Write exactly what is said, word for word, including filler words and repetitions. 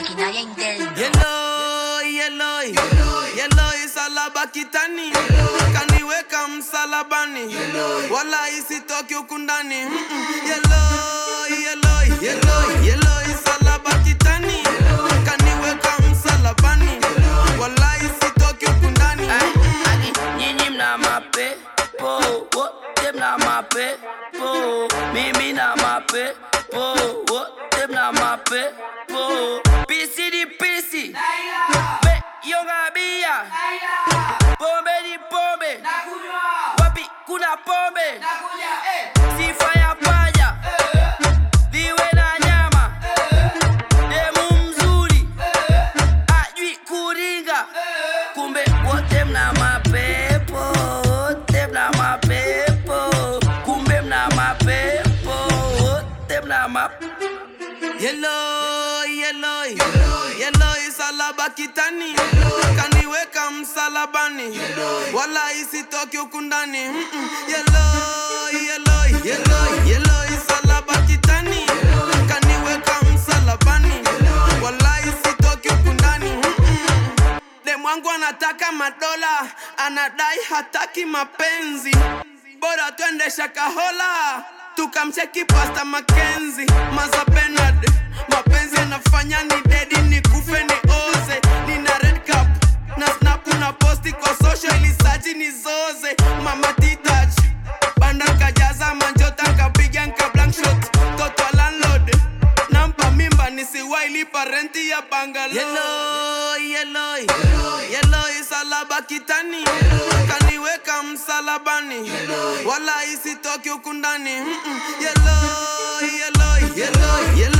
maquinaria interna. Yellow, yellow, yellow isalaba kitani, kaniweka msalabani, wala isitoki ukundani. Yellow, yellow, yellow, yellow isalaba kitani, kaniweka msalabani, wala isitoki ukundani. Nyinyi mna mapepo, wote mna mapepo, mimi na mapepo, wote mna mapepo. Pisi di pisi, be yonga bia, pombe di pombe, wapi kuna pombe, sifa ya paja, viwe na nyama, demu mzuri, ajui kuringa, kumbe wote mna mapepo, wote mna mapepo, kumbe mna mapepo, wote mna mapepo. Yellow, yellow, yellow isalaba kitani, kaniweka msalabani, wala isitoki ukundani. Yellow, yellow, yellow, yellow isalaba kitani, kaniweka msalabani, wala isitoki ukundani. Demu wangu anataka madola, anadai hataki mapenzi, bora twende Shakahola tukamcheki Pastor Mackenzie. Maza Bernard, mapenzi yanafanya ni dedi, ni kufe ni oze. Nina red cup na snap na posti kwa social ili saji ni zoze. Mama T-touch banda kajaza manjota kapiga nka blank shot. Toto landlord nampa mimba nisiwai lipa renti ya bangalo. Yellow, yellow, yellow isalaba kitani, kaniweka msalabani, wala isitoki ukundani. Yellow, yellow, yellow, yellow